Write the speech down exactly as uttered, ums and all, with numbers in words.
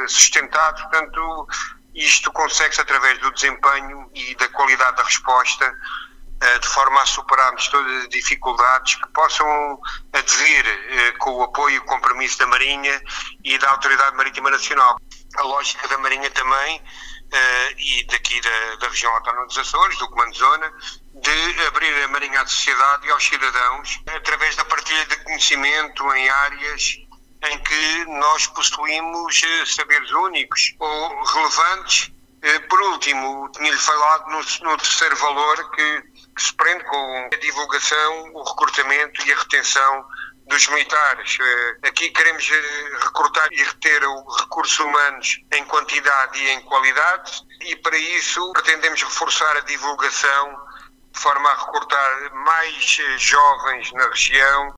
sustentado. Portanto, isto consegue-se através do desempenho e da qualidade da resposta, de forma a superarmos todas as dificuldades que possam advir com o apoio e o compromisso da Marinha e da Autoridade Marítima Nacional. A lógica da Marinha também, e daqui da, da região autónoma dos Açores, do Comando Zona, de abrir a Marinha à sociedade e aos cidadãos através da partilha de conhecimento em áreas em que nós possuímos saberes únicos ou relevantes. Por último, tinha-lhe falado no, no terceiro valor que, que se prende com a divulgação, o recrutamento e a retenção dos militares. Aqui queremos recrutar e reter os recursos humanos em quantidade e em qualidade, e para isso pretendemos reforçar a divulgação de forma a recrutar mais jovens na região